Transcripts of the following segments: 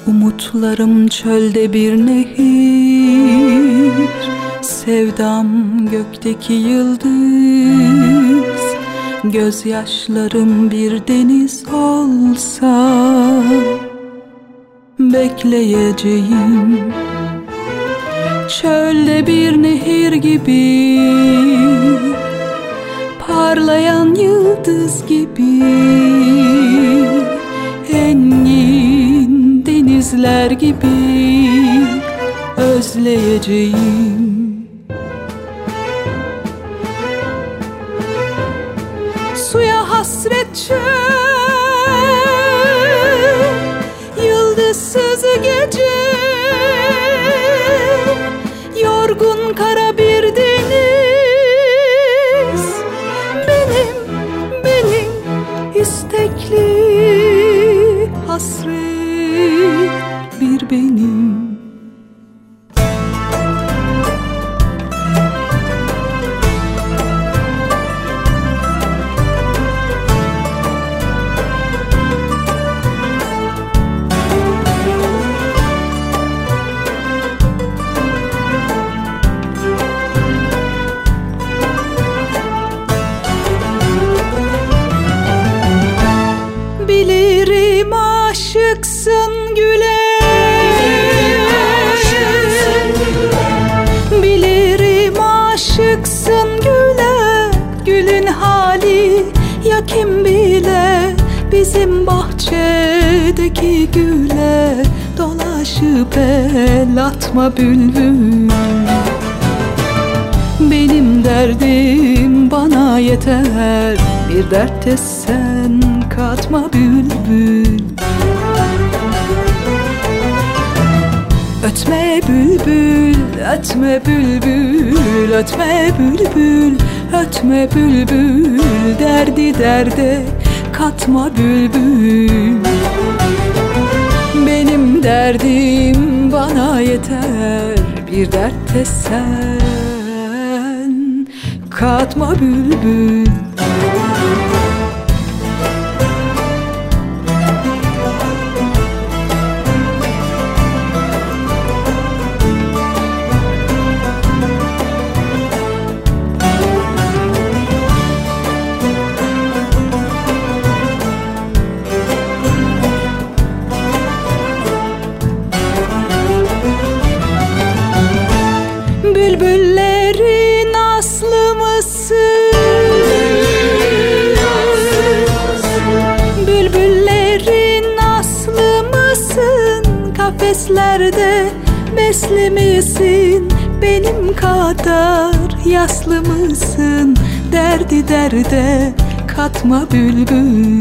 Umutlarım çölde bir nehir, sevdam gökteki yıldız. Gözyaşlarım bir deniz olsa bekleyeceğim. Çölde bir nehir gibi, parlayan yıldız gibi, engin denizler gibi özleyeceğim. Suya hasret çöl, yıldızsız gece, yorgun kara bir deniz. Benim istekli hasret bir benim. Bilirim aşıksın güle, bilirim aşıksın güle. Gülün hali ya kim bile, bizim bahçedeki güle. Dolaşıp el atma bülbül, benim derdim bana yeter. Bir dertte sen katma bülbül. Ötme bülbül, ötme bülbül, ötme bülbül, ötme bülbül. Derdi derde katma bülbül, benim derdim bana yeter. Bir dertte sen katma bülbül. Bülbüllerin aslı mısın? Bülbüllerin aslı mısın? Kafeslerde besli misin? Benim kadar yaslı mısın? Derdi derde katma bülbül,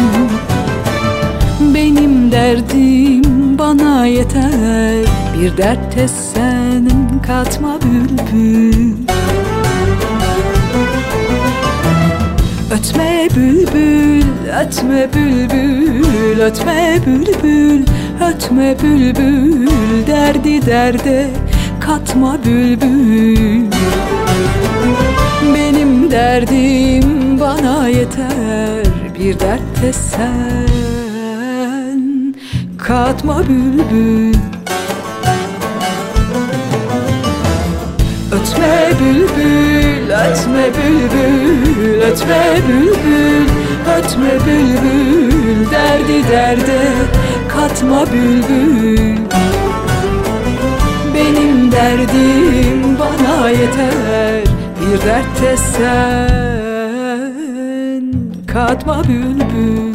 benim derdim bana yeter. Bir dertte sen katma bülbül. Ötme bülbül, ötme bülbül, ötme bülbül, ötme bülbül. Derdi derde katma bülbül, benim derdim bana yeter. Bir dertte sen katma bülbül. Ötme bülbül, ötme bülbül, ötme bülbül, ötme bülbül. Derdi derde katma bülbül, benim derdim bana yeter. Bir dertte sen katma bülbül.